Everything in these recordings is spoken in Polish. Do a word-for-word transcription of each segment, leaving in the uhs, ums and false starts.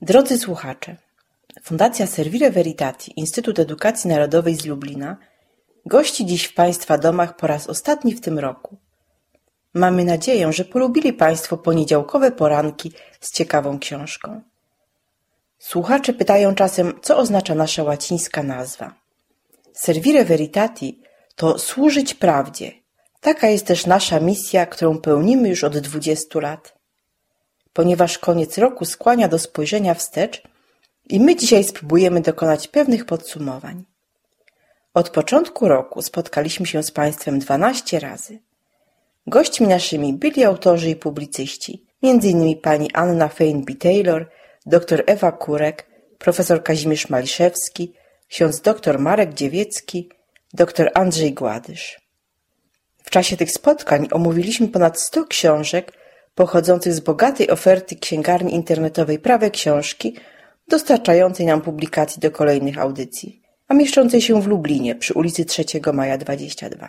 Drodzy słuchacze, Fundacja Servire Veritati, Instytut Edukacji Narodowej z Lublina, gości dziś w Państwa domach po raz ostatni w tym roku. Mamy nadzieję, że polubili Państwo poniedziałkowe poranki z ciekawą książką. Słuchacze pytają czasem, co oznacza nasza łacińska nazwa. Servire Veritati to służyć prawdzie. Taka jest też nasza misja, którą pełnimy już od dwudziestu lat. Ponieważ koniec roku skłania do spojrzenia wstecz i my dzisiaj spróbujemy dokonać pewnych podsumowań. Od początku roku spotkaliśmy się z Państwem dwanaście razy. Gośćmi naszymi byli autorzy i publicyści, między innymi pani Anna Fein-Taylor, dr Ewa Kurek, profesor Kazimierz Maliszewski, ksiądz dr Marek Dziewiecki, dr Andrzej Gładysz. W czasie tych spotkań omówiliśmy ponad sto książek pochodzących z bogatej oferty księgarni internetowej Prawe Książki, dostarczającej nam publikacji do kolejnych audycji, a mieszczącej się w Lublinie przy ulicy trzeciego Maja dwadzieścia dwa.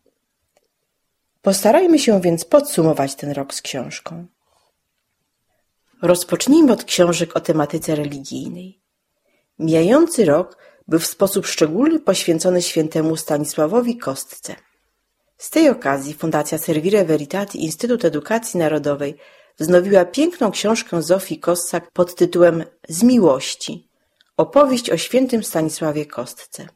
Postarajmy się więc podsumować ten rok z książką. Rozpocznijmy od książek o tematyce religijnej. Mijający rok był w sposób szczególny poświęcony świętemu Stanisławowi Kostce. Z tej okazji Fundacja Servire Veritati, Instytut Edukacji Narodowej, wznowiła piękną książkę Zofii Kossak pod tytułem Z miłości – opowieść o świętym Stanisławie Kostce.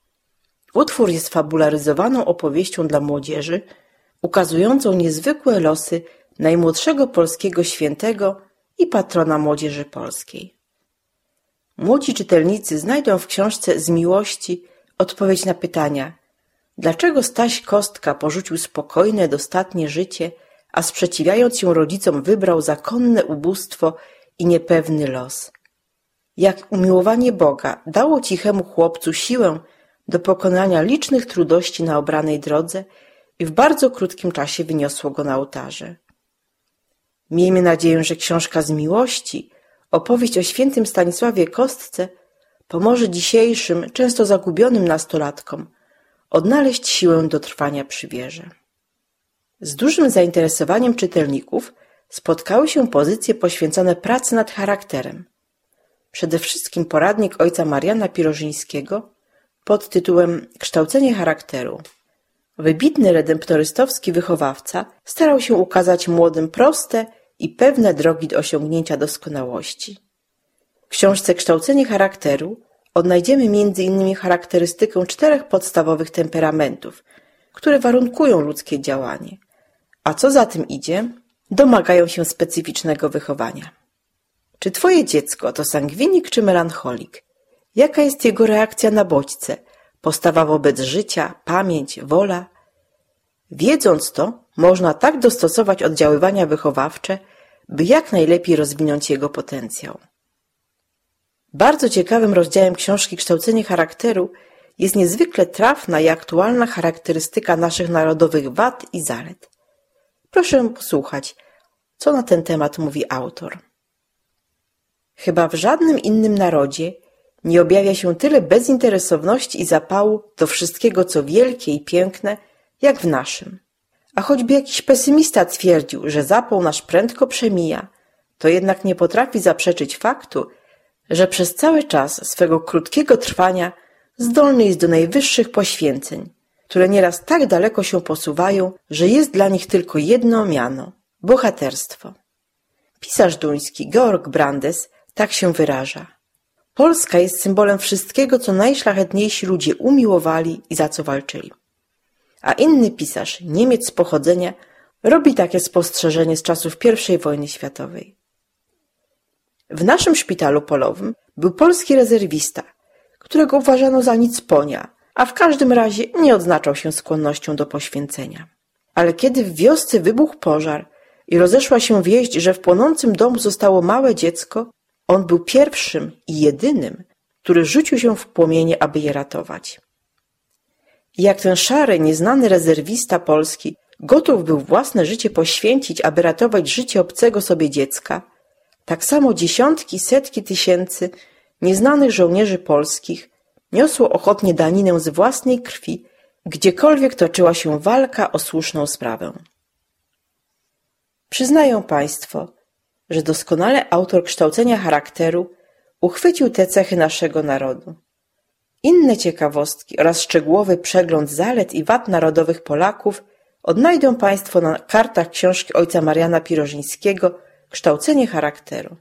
Utwór jest fabularyzowaną opowieścią dla młodzieży, ukazującą niezwykłe losy najmłodszego polskiego świętego i patrona młodzieży polskiej. Młodzi czytelnicy znajdą w książce Z miłości odpowiedź na pytania: dlaczego Staś Kostka porzucił spokojne, dostatnie życie, a sprzeciwiając się rodzicom wybrał zakonne ubóstwo i niepewny los? Jak umiłowanie Boga dało cichemu chłopcu siłę do pokonania licznych trudności na obranej drodze i w bardzo krótkim czasie wyniosło go na ołtarze. Miejmy nadzieję, że książka Z miłości, opowieść o świętym Stanisławie Kostce, pomoże dzisiejszym, często zagubionym nastolatkom odnaleźć siłę do trwania przy wierze. Z dużym zainteresowaniem czytelników spotkały się pozycje poświęcone pracy nad charakterem. Przede wszystkim poradnik ojca Mariana Pirożyńskiego pod tytułem Kształcenie charakteru. Wybitny redemptorystowski wychowawca starał się ukazać młodym proste i pewne drogi do osiągnięcia doskonałości. W książce Kształcenie charakteru odnajdziemy między innymi charakterystykę czterech podstawowych temperamentów, które warunkują ludzkie działanie, a co za tym idzie, domagają się specyficznego wychowania. Czy twoje dziecko to sangwinik czy melancholik? Jaka jest jego reakcja na bodźce, postawa wobec życia, pamięć, wola? Wiedząc to, można tak dostosować oddziaływania wychowawcze, by jak najlepiej rozwinąć jego potencjał. Bardzo ciekawym rozdziałem książki Kształcenie charakteru jest niezwykle trafna i aktualna charakterystyka naszych narodowych wad i zalet. Proszę posłuchać, co na ten temat mówi autor. Chyba w żadnym innym narodzie nie objawia się tyle bezinteresowności i zapału do wszystkiego, co wielkie i piękne, jak w naszym. A choćby jakiś pesymista twierdził, że zapał nasz prędko przemija, to jednak nie potrafi zaprzeczyć faktu, że przez cały czas swego krótkiego trwania zdolny jest do najwyższych poświęceń, które nieraz tak daleko się posuwają, że jest dla nich tylko jedno miano – bohaterstwo. Pisarz duński Georg Brandes tak się wyraża: Polska jest symbolem wszystkiego, co najszlachetniejsi ludzie umiłowali i za co walczyli. A inny pisarz, Niemiec z pochodzenia, robi takie spostrzeżenie z czasów pierwszej wojny światowej. W naszym szpitalu polowym był polski rezerwista, którego uważano za nicponia, a w każdym razie nie odznaczał się skłonnością do poświęcenia. Ale kiedy w wiosce wybuchł pożar i rozeszła się wieść, że w płonącym domu zostało małe dziecko, on był pierwszym i jedynym, który rzucił się w płomienie, aby je ratować. I jak ten szary, nieznany rezerwista polski gotów był własne życie poświęcić, aby ratować życie obcego sobie dziecka, tak samo dziesiątki, setki tysięcy nieznanych żołnierzy polskich niosło ochotnie daninę z własnej krwi, gdziekolwiek toczyła się walka o słuszną sprawę. Przyznają Państwo, że doskonale autor kształcenia charakteru uchwycił te cechy naszego narodu. Inne ciekawostki oraz szczegółowy przegląd zalet i wad narodowych Polaków odnajdą Państwo na kartach książki ojca Mariana Pirożyńskiego Kształcenie charakteru.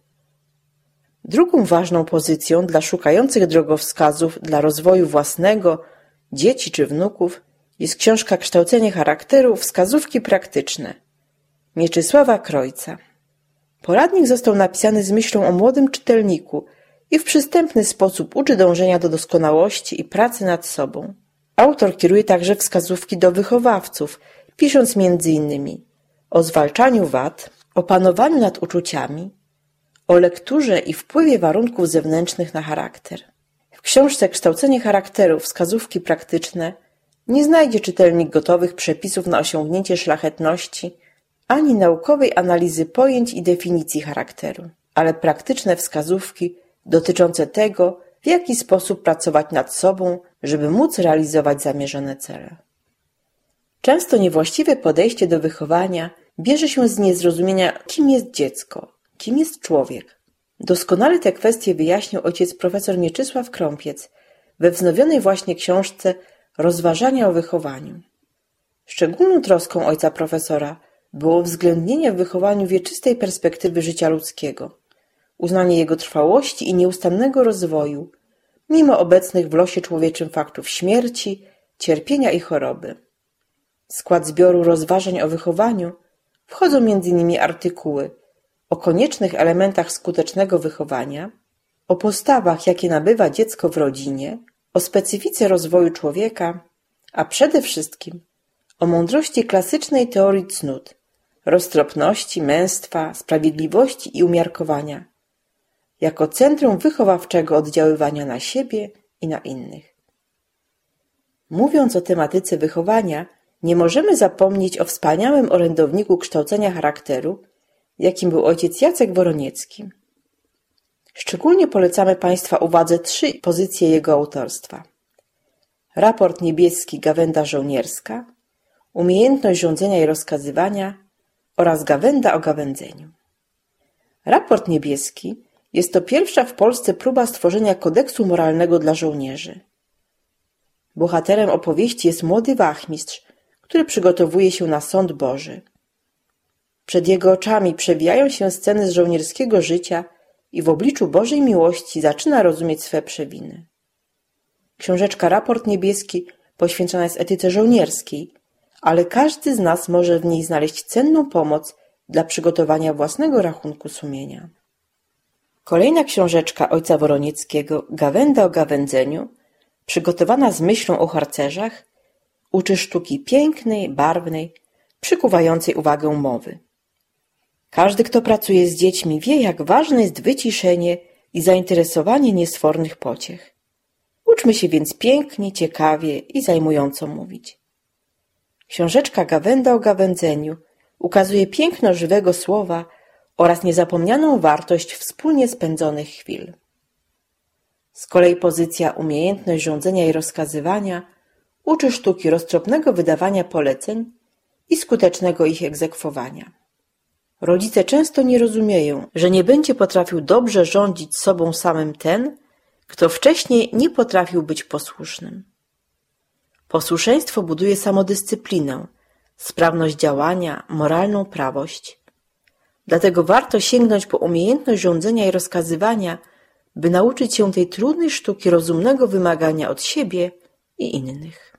Drugą ważną pozycją dla szukających drogowskazów dla rozwoju własnego, dzieci czy wnuków jest książka Kształcenie charakteru – wskazówki praktyczne Mieczysława Krojca. Poradnik został napisany z myślą o młodym czytelniku i w przystępny sposób uczy dążenia do doskonałości i pracy nad sobą. Autor kieruje także wskazówki do wychowawców, pisząc między innymi o zwalczaniu wad, o panowaniu nad uczuciami, o lekturze i wpływie warunków zewnętrznych na charakter. W książce Kształcenie charakteru – wskazówki praktyczne nie znajdzie czytelnik gotowych przepisów na osiągnięcie szlachetności ani naukowej analizy pojęć i definicji charakteru, ale praktyczne wskazówki dotyczące tego, w jaki sposób pracować nad sobą, żeby móc realizować zamierzone cele. Często niewłaściwe podejście do wychowania bierze się z niezrozumienia, kim jest dziecko, kim jest człowiek. Doskonale te kwestie wyjaśnił ojciec profesor Mieczysław Krąpiec we wznowionej właśnie książce Rozważania o wychowaniu. Szczególną troską ojca profesora było uwzględnienie w wychowaniu wieczystej perspektywy życia ludzkiego, uznanie jego trwałości i nieustannego rozwoju, mimo obecnych w losie człowieczym faktów śmierci, cierpienia i choroby. W skład zbioru rozważań o wychowaniu wchodzą między innymi artykuły o koniecznych elementach skutecznego wychowania, o postawach, jakie nabywa dziecko w rodzinie, o specyfice rozwoju człowieka, a przede wszystkim o mądrości klasycznej teorii cnót, roztropności, męstwa, sprawiedliwości i umiarkowania, jako centrum wychowawczego oddziaływania na siebie i na innych. Mówiąc o tematyce wychowania, nie możemy zapomnieć o wspaniałym orędowniku kształcenia charakteru, jakim był ojciec Jacek Woroniecki. Szczególnie polecamy Państwa uwadze trzy pozycje jego autorstwa. Raport niebieski Gawenda żołnierska, Umiejętność rządzenia i rozkazywania oraz Gawenda o gawędzeniu. Raport niebieski jest to pierwsza w Polsce próba stworzenia kodeksu moralnego dla żołnierzy. Bohaterem opowieści jest młody wachmistrz, który przygotowuje się na sąd Boży. Przed jego oczami przewijają się sceny z żołnierskiego życia i w obliczu Bożej miłości zaczyna rozumieć swe przewiny. Książeczka Raport niebieski poświęcona jest etyce żołnierskiej, ale każdy z nas może w niej znaleźć cenną pomoc dla przygotowania własnego rachunku sumienia. Kolejna książeczka ojca Woronieckiego, Gawenda o gawędzeniu, przygotowana z myślą o harcerzach, uczy sztuki pięknej, barwnej, przykuwającej uwagę mowy. Każdy, kto pracuje z dziećmi, wie, jak ważne jest wyciszenie i zainteresowanie niesfornych pociech. Uczmy się więc pięknie, ciekawie i zajmująco mówić. Książeczka Gawenda o gawędzeniu ukazuje piękno żywego słowa oraz niezapomnianą wartość wspólnie spędzonych chwil. Z kolei pozycja Umiejętność rządzenia i rozkazywania uczy sztuki roztropnego wydawania poleceń i skutecznego ich egzekwowania. Rodzice często nie rozumieją, że nie będzie potrafił dobrze rządzić sobą samym ten, kto wcześniej nie potrafił być posłusznym. Posłuszeństwo buduje samodyscyplinę, sprawność działania, moralną prawość. Dlatego warto sięgnąć po umiejętność rządzenia i rozkazywania, by nauczyć się tej trudnej sztuki rozumnego wymagania od siebie i innych.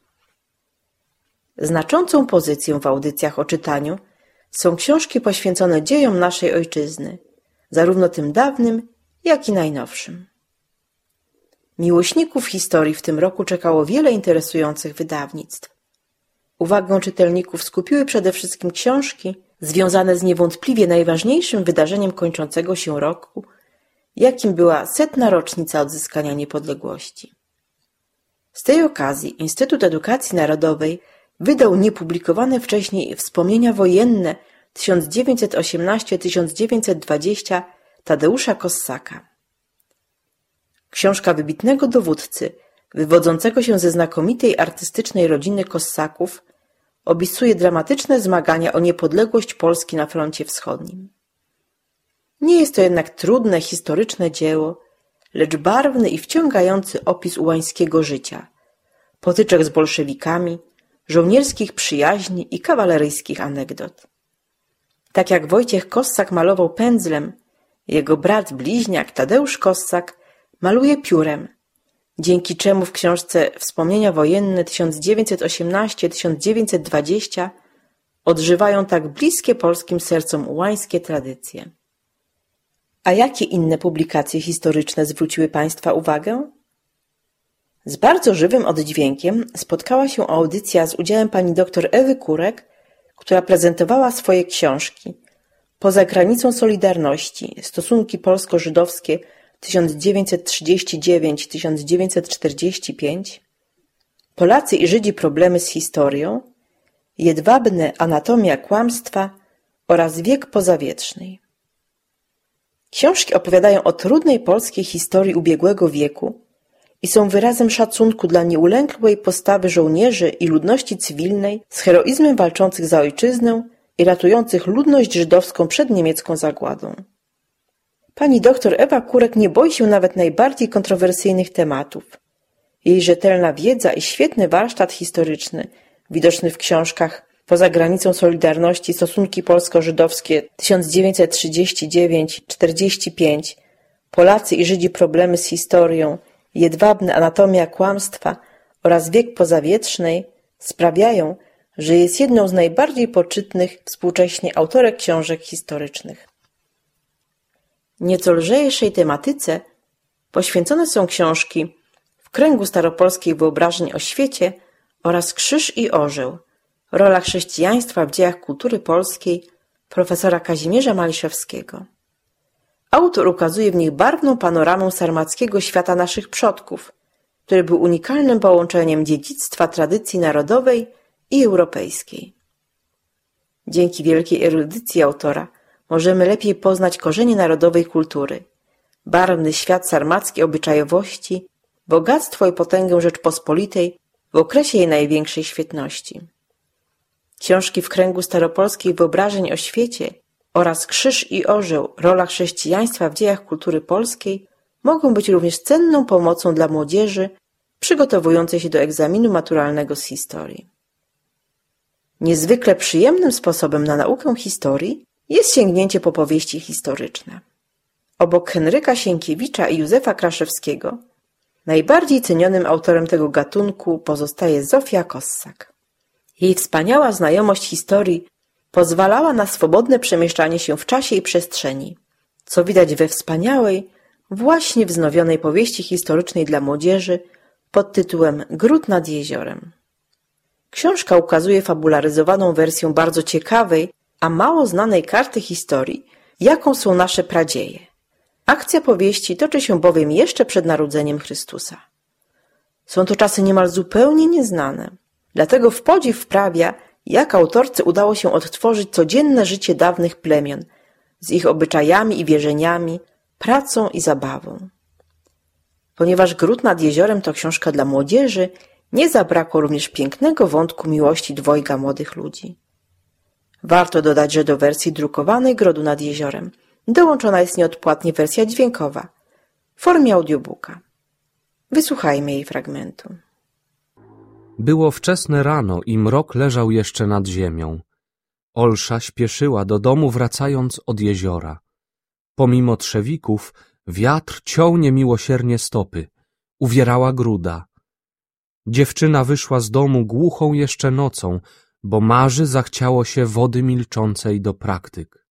Znaczącą pozycję w audycjach o czytaniu są książki poświęcone dziejom naszej ojczyzny, zarówno tym dawnym, jak i najnowszym. Miłośników historii w tym roku czekało wiele interesujących wydawnictw. Uwagę czytelników skupiły przede wszystkim książki związane z niewątpliwie najważniejszym wydarzeniem kończącego się roku, jakim była setna rocznica odzyskania niepodległości. Z tej okazji Instytut Edukacji Narodowej wydał niepublikowane wcześniej wspomnienia wojenne tysiąc dziewięćset osiemnaście do tysiąc dziewięćset dwadzieścia Tadeusza Kossaka. Książka wybitnego dowódcy, wywodzącego się ze znakomitej artystycznej rodziny Kossaków, opisuje dramatyczne zmagania o niepodległość Polski na froncie wschodnim. Nie jest to jednak trudne, historyczne dzieło, lecz barwny i wciągający opis ułańskiego życia, potyczek z bolszewikami, żołnierskich przyjaźni i kawaleryjskich anegdot. Tak jak Wojciech Kossak malował pędzlem, jego brat bliźniak Tadeusz Kossak maluje piórem, dzięki czemu w książce Wspomnienia wojenne tysiąc dziewięćset osiemnaście do tysiąc dziewięćset dwadzieścia odżywają tak bliskie polskim sercom ułańskie tradycje. A jakie inne publikacje historyczne zwróciły Państwa uwagę? Z bardzo żywym oddźwiękiem spotkała się audycja z udziałem pani dr Ewy Kurek, która prezentowała swoje książki Poza granicą Solidarności, stosunki polsko-żydowskie tysiąc dziewięćset trzydzieści dziewięć do tysiąc dziewięćset czterdzieści pięć, Polacy i Żydzi problemy z historią, Jedwabne anatomia kłamstwa oraz Wiek pozawieczny. Książki opowiadają o trudnej polskiej historii ubiegłego wieku i są wyrazem szacunku dla nieulękłej postawy żołnierzy i ludności cywilnej z heroizmem walczących za ojczyznę i ratujących ludność żydowską przed niemiecką zagładą. Pani doktor Ewa Kurek nie boi się nawet najbardziej kontrowersyjnych tematów. Jej rzetelna wiedza i świetny warsztat historyczny, widoczny w książkach Poza granicą Solidarności, stosunki polsko-żydowskie tysiąc dziewięćset trzydzieści dziewięć do czterdzieści pięć, Polacy i Żydzi problemy z historią, Jedwabne anatomia kłamstwa oraz Wiek pozawieczny sprawiają, że jest jedną z najbardziej poczytnych współcześnie autorek książek historycznych. Nieco lżejszej tematyce poświęcone są książki W kręgu staropolskich wyobrażeń o świecie oraz Krzyż i orzeł, rola chrześcijaństwa w dziejach kultury polskiej profesora Kazimierza Maliszewskiego. Autor ukazuje w nich barwną panoramę sarmackiego świata naszych przodków, który był unikalnym połączeniem dziedzictwa tradycji narodowej i europejskiej. Dzięki wielkiej erudycji autora możemy lepiej poznać korzenie narodowej kultury, barwny świat sarmackiej obyczajowości, bogactwo i potęgę Rzeczpospolitej w okresie jej największej świetności. Książki W kręgu staropolskich wyobrażeń o świecie oraz Krzyż i orzeł, rola chrześcijaństwa w dziejach kultury polskiej mogą być również cenną pomocą dla młodzieży przygotowującej się do egzaminu maturalnego z historii. Niezwykle przyjemnym sposobem na naukę historii jest sięgnięcie po powieści historyczne. Obok Henryka Sienkiewicza i Józefa Kraszewskiego najbardziej cenionym autorem tego gatunku pozostaje Zofia Kossak. Jej wspaniała znajomość historii pozwalała na swobodne przemieszczanie się w czasie i przestrzeni, co widać we wspaniałej, właśnie wznowionej powieści historycznej dla młodzieży pod tytułem Gród nad jeziorem. Książka ukazuje fabularyzowaną wersję bardzo ciekawej, a mało znanej karty historii, jaką są nasze pradzieje. Akcja powieści toczy się bowiem jeszcze przed narodzeniem Chrystusa. Są to czasy niemal zupełnie nieznane, dlatego w podziw wprawia, jak autorce udało się odtworzyć codzienne życie dawnych plemion, z ich obyczajami i wierzeniami, pracą i zabawą. Ponieważ Gród nad jeziorem to książka dla młodzieży, nie zabrakło również pięknego wątku miłości dwojga młodych ludzi. Warto dodać, że do wersji drukowanej Grodu nad jeziorem dołączona jest nieodpłatnie wersja dźwiękowa w formie audiobooka. Wysłuchajmy jej fragmentu. Było wczesne rano i mrok leżał jeszcze nad ziemią. Olsza śpieszyła do domu, wracając od jeziora. Pomimo trzewików wiatr ciął niemiłosiernie stopy, uwierała gruda. Dziewczyna wyszła z domu głuchą jeszcze nocą, bo marzy zachciało się wody milczącej do praktyk.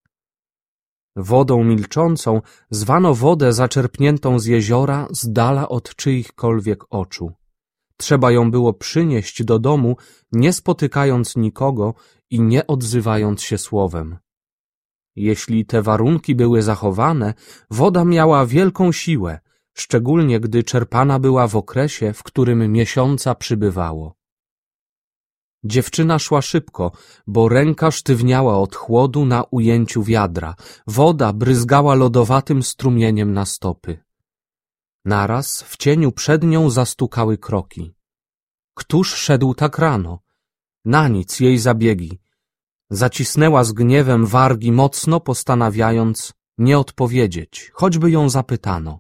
Wodą milczącą zwano wodę zaczerpniętą z jeziora z dala od czyichkolwiek oczu. Trzeba ją było przynieść do domu, nie spotykając nikogo i nie odzywając się słowem. Jeśli te warunki były zachowane, woda miała wielką siłę, szczególnie gdy czerpana była w okresie, w którym miesiąca przybywało. Dziewczyna szła szybko, bo ręka sztywniała od chłodu na ujęciu wiadra. Woda bryzgała lodowatym strumieniem na stopy. Naraz w cieniu przed nią zastukały kroki. Któż szedł tak rano? Na nic jej zabiegi. Zacisnęła z gniewem wargi, mocno postanawiając nie odpowiedzieć, choćby ją zapytano.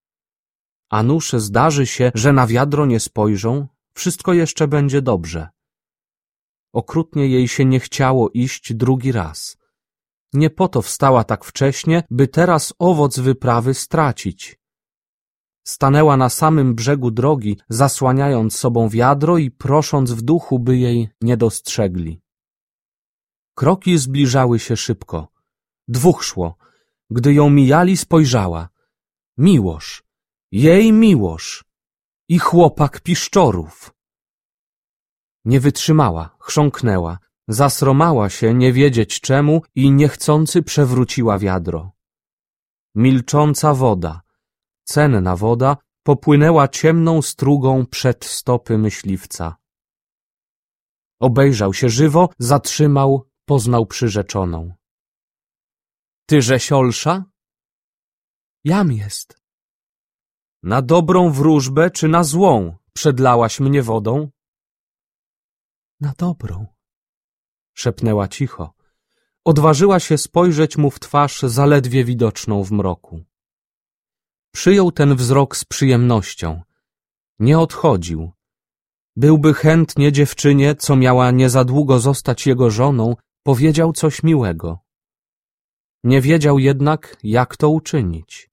A nuż zdarzy się, że na wiadro nie spojrzą, wszystko jeszcze będzie dobrze. Okrutnie jej się nie chciało iść drugi raz. Nie po to wstała tak wcześnie, by teraz owoc wyprawy stracić. Stanęła na samym brzegu drogi, zasłaniając sobą wiadro i prosząc w duchu, by jej nie dostrzegli. Kroki zbliżały się szybko. Dwóch szło. Gdy ją mijali, spojrzała. Miłosz, jej Miłosz i chłopak Piszczorów. Nie wytrzymała, chrząknęła, zasromała się, nie wiedzieć czemu i niechcący przewróciła wiadro. Milcząca woda, cenna woda, popłynęła ciemną strugą przed stopy myśliwca. Obejrzał się żywo, zatrzymał, poznał przyrzeczoną. Tyżeś Olsza? Jam jest. Na dobrą wróżbę czy na złą przedlałaś mnie wodą? Na dobrą, szepnęła cicho. Odważyła się spojrzeć mu w twarz zaledwie widoczną w mroku. Przyjął ten wzrok z przyjemnością. Nie odchodził. Byłby chętnie dziewczynie, co miała niezadługo zostać jego żoną, powiedział coś miłego. Nie wiedział jednak, jak to uczynić.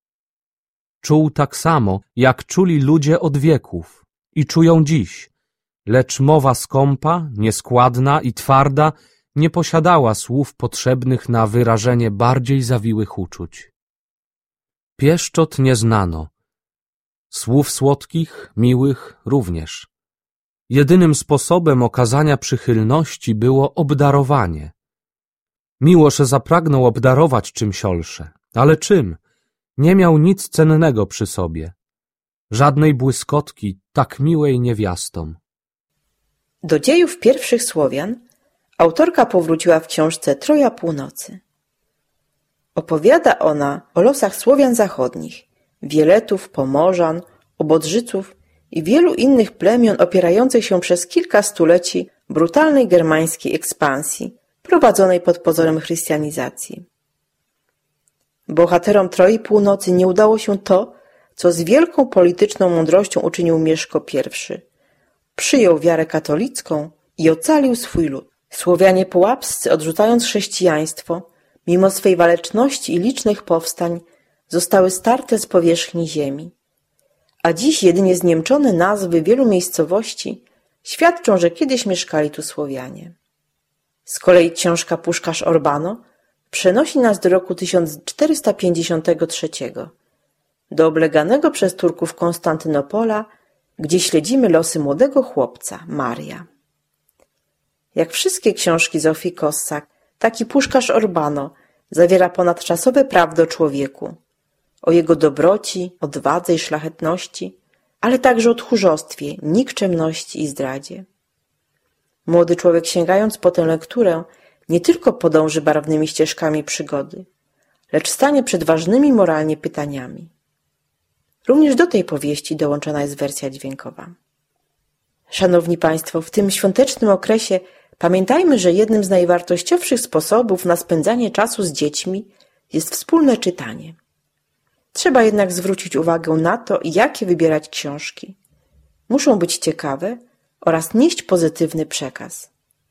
Czuł tak samo, jak czuli ludzie od wieków i czują dziś, lecz mowa skąpa, nieskładna i twarda nie posiadała słów potrzebnych na wyrażenie bardziej zawiłych uczuć. Pieszczot nie znano. Słów słodkich, miłych również. Jedynym sposobem okazania przychylności było obdarowanie. Miłosz zapragnął obdarować czymś Olszę, ale czym? Nie miał nic cennego przy sobie. Żadnej błyskotki, tak miłej niewiastom. Do dziejów pierwszych Słowian autorka powróciła w książce Troja Północy. Opowiada ona o losach Słowian zachodnich, Wieletów, Pomorzan, Obodrzyców i wielu innych plemion opierających się przez kilka stuleci brutalnej germańskiej ekspansji, prowadzonej pod pozorem chrystianizacji. Bohaterom Troi Północy nie udało się to, co z wielką polityczną mądrością uczynił Mieszko pierwszy. Przyjął wiarę katolicką i ocalił swój lud. Słowianie połapscy, odrzucając chrześcijaństwo, mimo swej waleczności i licznych powstań, zostały starte z powierzchni ziemi. A dziś jedynie zniemczone nazwy wielu miejscowości świadczą, że kiedyś mieszkali tu Słowianie. Z kolei książka Puszkarz Orbano przenosi nas do roku tysiąc czterysta pięćdziesiątego trzeciego, do obleganego przez Turków Konstantynopola, gdzie śledzimy losy młodego chłopca, Maria. Jak wszystkie książki Zofii Kossak, taki Puszkarz Orbano zawiera ponadczasowe prawdy o człowieku, o jego dobroci, odwadze i szlachetności, ale także o tchórzostwie, nikczemności i zdradzie. Młody człowiek, sięgając po tę lekturę, nie tylko podąży barwnymi ścieżkami przygody, lecz stanie przed ważnymi moralnie pytaniami. Również do tej powieści dołączona jest wersja dźwiękowa. Szanowni Państwo, w tym świątecznym okresie pamiętajmy, że jednym z najwartościowszych sposobów na spędzanie czasu z dziećmi jest wspólne czytanie. Trzeba jednak zwrócić uwagę na to, jakie wybierać książki. Muszą być ciekawe oraz nieść pozytywny przekaz.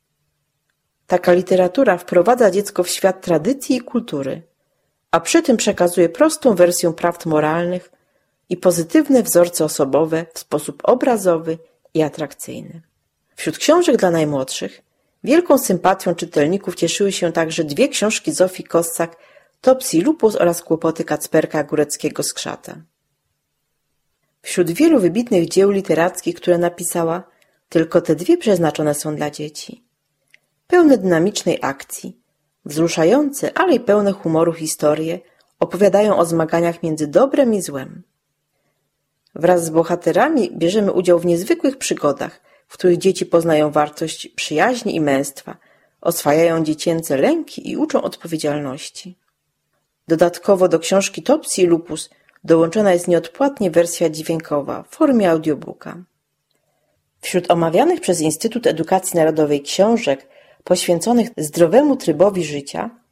Taka literatura wprowadza dziecko w świat tradycji i kultury, a przy tym przekazuje prostą wersję prawd moralnych i pozytywne wzorce osobowe w sposób obrazowy i atrakcyjny. Wśród książek dla najmłodszych wielką sympatią czytelników cieszyły się także dwie książki Zofii Kossak, Topsy i Lupus oraz Kłopoty Kacperka Góreckiego-Skrzata. Wśród wielu wybitnych dzieł literackich, które napisała, tylko te dwie przeznaczone są dla dzieci. Pełne dynamicznej akcji, wzruszające, ale i pełne humoru historie opowiadają o zmaganiach między dobrem i złem. Wraz z bohaterami bierzemy udział w niezwykłych przygodach, w których dzieci poznają wartość przyjaźni i męstwa, oswajają dziecięce lęki i uczą odpowiedzialności. Dodatkowo do książki Topsy i Lupus dołączona jest nieodpłatnie wersja dźwiękowa w formie audiobooka. Wśród omawianych przez Instytut Edukacji Narodowej książek poświęconych zdrowemu trybowi życia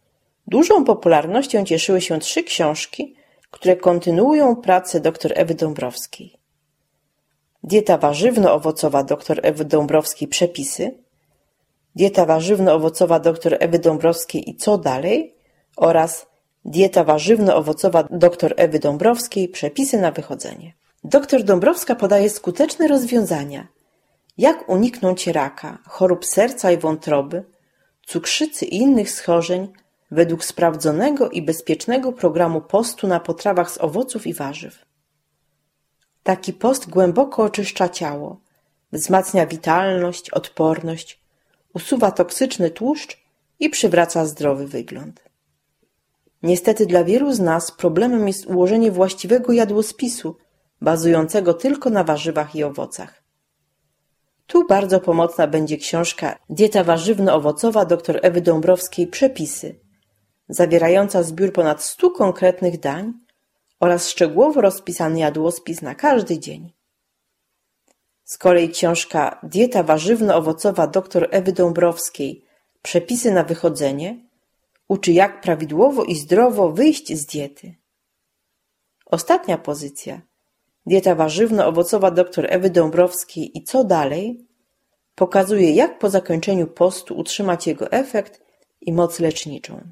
Dużą popularnością cieszyły się trzy książki, które kontynuują pracę dr Ewy Dąbrowskiej. Dieta warzywno-owocowa dr Ewy Dąbrowskiej Przepisy, Dieta warzywno-owocowa dr Ewy Dąbrowskiej i co dalej oraz Dieta warzywno-owocowa dr Ewy Dąbrowskiej Przepisy na wychodzenie. Dr Dąbrowska podaje skuteczne rozwiązania, jak uniknąć raka, chorób serca i wątroby, cukrzycy i innych schorzeń według sprawdzonego i bezpiecznego programu postu na potrawach z owoców i warzyw. Taki post głęboko oczyszcza ciało, wzmacnia witalność, odporność, usuwa toksyczny tłuszcz i przywraca zdrowy wygląd. Niestety dla wielu z nas problemem jest ułożenie właściwego jadłospisu, bazującego tylko na warzywach i owocach. Tu bardzo pomocna będzie książka Dieta warzywno-owocowa dr Ewy Dąbrowskiej Przepisy, zawierająca zbiór ponad stu konkretnych dań oraz szczegółowo rozpisany jadłospis na każdy dzień. Z kolei książka Dieta warzywno-owocowa dr Ewy Dąbrowskiej Przepisy na wychodzenie uczy, jak prawidłowo i zdrowo wyjść z diety. Ostatnia pozycja, Dieta warzywno-owocowa dr Ewy Dąbrowskiej i co dalej, pokazuje, jak po zakończeniu postu utrzymać jego efekt i moc leczniczą.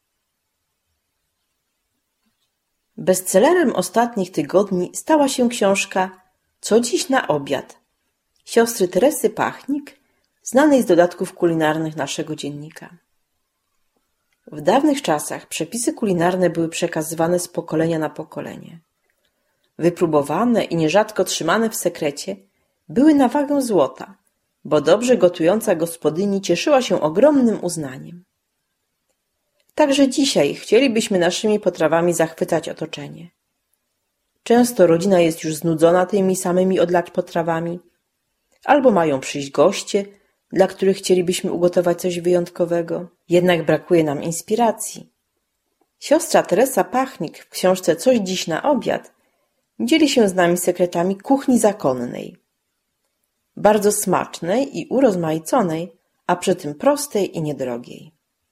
Bestsellerem ostatnich tygodni stała się książka Co dziś na obiad? Siostry Teresy Pachnik, znanej z dodatków kulinarnych naszego dziennika. W dawnych czasach przepisy kulinarne były przekazywane z pokolenia na pokolenie. Wypróbowane i nierzadko trzymane w sekrecie, były na wagę złota, bo dobrze gotująca gospodyni cieszyła się ogromnym uznaniem. Także dzisiaj chcielibyśmy naszymi potrawami zachwycać otoczenie. Często rodzina jest już znudzona tymi samymi od lat potrawami, albo mają przyjść goście, dla których chcielibyśmy ugotować coś wyjątkowego, jednak brakuje nam inspiracji. Siostra Teresa Pachnik w książce Coś dziś na obiad dzieli się z nami sekretami kuchni zakonnej. Bardzo smacznej i urozmaiconej, a przy tym prostej i niedrogiej.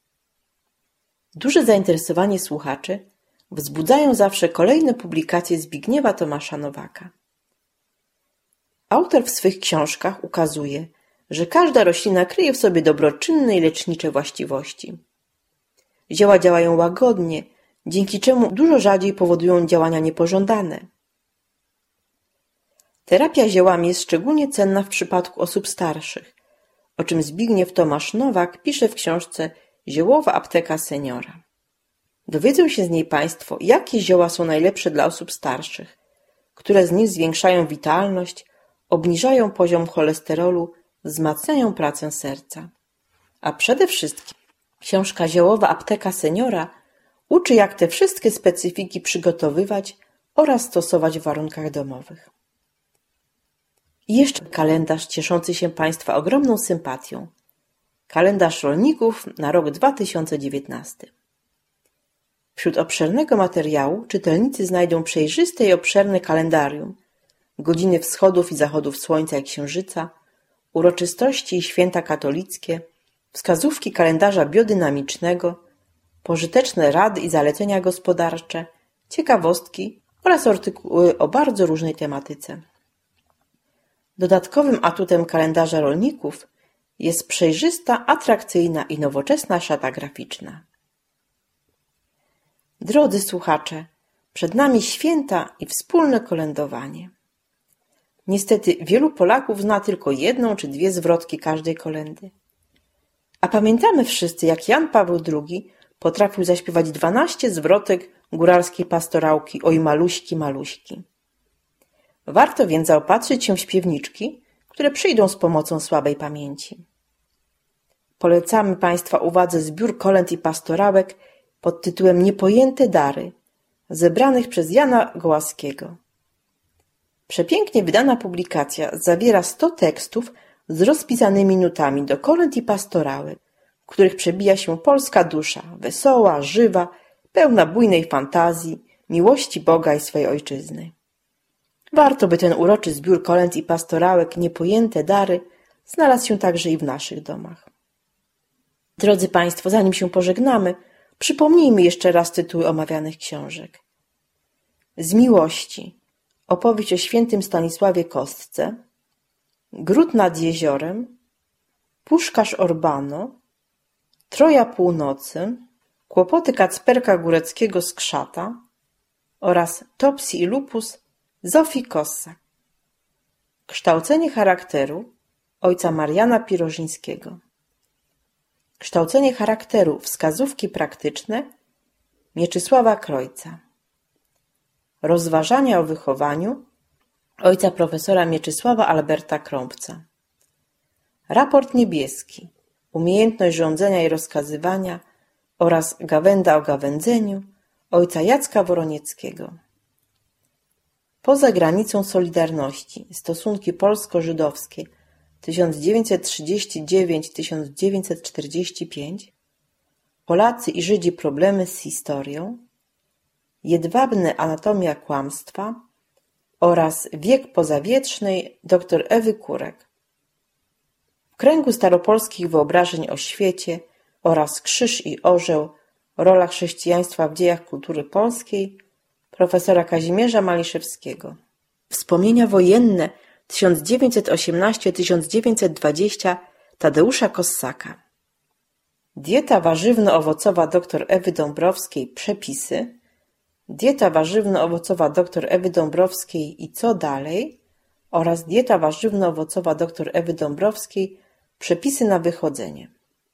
Duże zainteresowanie słuchaczy wzbudzają zawsze kolejne publikacje Zbigniewa Tomasza Nowaka. Autor w swych książkach ukazuje, że każda roślina kryje w sobie dobroczynne i lecznicze właściwości. Zioła działają łagodnie, dzięki czemu dużo rzadziej powodują działania niepożądane. Terapia ziołami jest szczególnie cenna w przypadku osób starszych, o czym Zbigniew Tomasz Nowak pisze w książce Ziołowa apteka seniora. Dowiedzą się z niej Państwo, jakie zioła są najlepsze dla osób starszych, które z nich zwiększają witalność, obniżają poziom cholesterolu, wzmacniają pracę serca. A przede wszystkim książka Ziołowa apteka seniora uczy, jak te wszystkie specyfiki przygotowywać oraz stosować w warunkach domowych. I jeszcze kalendarz cieszący się Państwa ogromną sympatią. Kalendarz rolników na rok dwa tysiące dziewiętnasty. Wśród obszernego materiału czytelnicy znajdą przejrzyste i obszerne kalendarium, godziny wschodów i zachodów słońca i księżyca, uroczystości i święta katolickie, wskazówki kalendarza biodynamicznego, pożyteczne rady i zalecenia gospodarcze, ciekawostki oraz artykuły o bardzo różnej tematyce. Dodatkowym atutem kalendarza rolników jest przejrzysta, atrakcyjna i nowoczesna szata graficzna. Drodzy słuchacze, przed nami święta i wspólne kolędowanie. Niestety wielu Polaków zna tylko jedną czy dwie zwrotki każdej kolędy. A pamiętamy wszyscy, jak Jan Paweł drugi potrafił zaśpiewać dwanaście zwrotek góralskiej pastorałki Oj maluśki, maluśki. Warto więc zaopatrzyć się w śpiewniczki, które przyjdą z pomocą słabej pamięci. Polecamy Państwa uwadze zbiór kolęd i pastorałek pod tytułem Niepojęte dary, zebranych przez Jana Gołaskiego. Przepięknie wydana publikacja zawiera sto tekstów z rozpisanymi nutami do kolęd i pastorałek, w których przebija się polska dusza, wesoła, żywa, pełna bujnej fantazji, miłości Boga i swej ojczyzny. Warto, by ten uroczy zbiór kolęd i pastorałek Niepojęte dary znalazł się także i w naszych domach. Drodzy Państwo, zanim się pożegnamy, Przypomnijmy jeszcze raz tytuły omawianych książek. Z miłości opowieść o świętym Stanisławie Kostce, Gród nad jeziorem, Puszkarz Orbano, Troja północy, Kłopoty Kacperka Góreckiego z Krzata oraz Topsy i Lupus Zofii Kossak. Kształcenie charakteru ojca Mariana Pirożyńskiego. Kształcenie charakteru wskazówki praktyczne Mieczysława Krojca. Rozważania o wychowaniu ojca profesora Mieczysława Alberta Krąbca. Raport niebieski, umiejętność rządzenia i rozkazywania oraz gawęda o gawędzeniu ojca Jacka Woronieckiego. Poza granicą Solidarności, stosunki polsko-żydowskie tysiąc dziewięćset trzydzieści dziewięć do tysiąc dziewięćset czterdzieści pięć, Polacy i Żydzi problemy z historią, Jedwabne anatomia kłamstwa oraz Wiek pozawiecznej dr Ewy Kurek. W kręgu staropolskich wyobrażeń o świecie oraz Krzyż i orzeł, rola chrześcijaństwa w dziejach kultury polskiej profesora Kazimierza Maliszewskiego. Wspomnienia wojenne tysiąc dziewięćset osiemnaście do tysiąc dziewięćset dwadzieścia Tadeusza Kossaka. Dieta warzywno-owocowa dr Ewy Dąbrowskiej Przepisy, Dieta warzywno-owocowa dr Ewy Dąbrowskiej i co dalej oraz Dieta warzywno-owocowa dr Ewy Dąbrowskiej Przepisy na wychodzenie.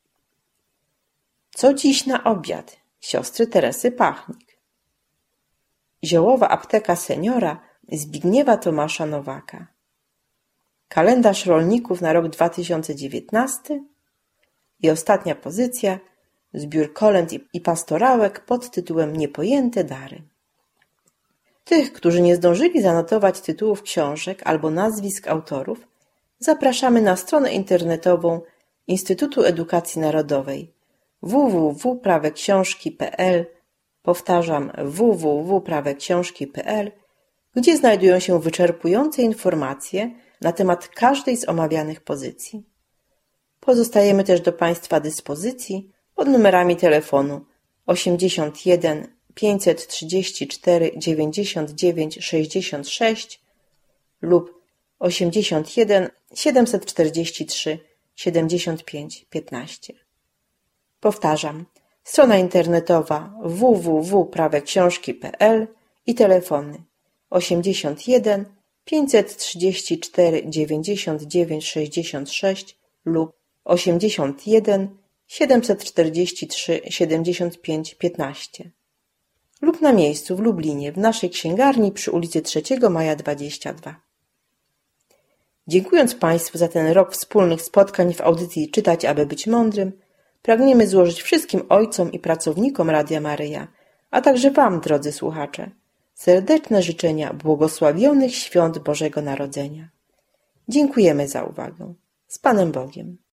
Co dziś na obiad? Siostry Teresy Pachnik. Ziołowa apteka seniora Zbigniewa Tomasza Nowaka. Kalendarz rolników na rok dwa tysiące dziewiętnasty i ostatnia pozycja zbiór kolęd i pastorałek pod tytułem Niepojęte dary. Tych, którzy nie zdążyli zanotować tytułów książek albo nazwisk autorów, zapraszamy na stronę internetową Instytutu Edukacji Narodowej w w w kropka prawe książki kropka p l, powtarzam w w w kropka prawe książki kropka p l, gdzie znajdują się wyczerpujące informacje na temat każdej z omawianych pozycji. Pozostajemy też do Państwa dyspozycji pod numerami telefonu osiemdziesiąt jeden pięćset trzydzieści cztery dziewięćdziesiąt dziewięć sześćdziesiąt sześć lub osiemdziesiąt jeden siedemset czterdzieści trzy siedemdziesiąt pięć piętnaście. Powtarzam, strona internetowa w w w kropka prawe książki kropka p l i telefony osiemdziesiąt jeden pięćset trzydzieści cztery dziewięćdziesiąt dziewięć sześćdziesiąt sześć lub osiemdziesiąt jeden siedemset czterdzieści trzy siedemdziesiąt pięć piętnaście lub na miejscu w Lublinie w naszej księgarni przy ulicy trzeciego maja dwadzieścia dwa. Dziękując Państwu za ten rok wspólnych spotkań w audycji Czytać, aby być mądrym, pragniemy złożyć wszystkim ojcom i pracownikom Radia Maryja, a także Wam, drodzy słuchacze, serdeczne życzenia błogosławionych świąt Bożego Narodzenia. Dziękujemy za uwagę. Z Panem Bogiem.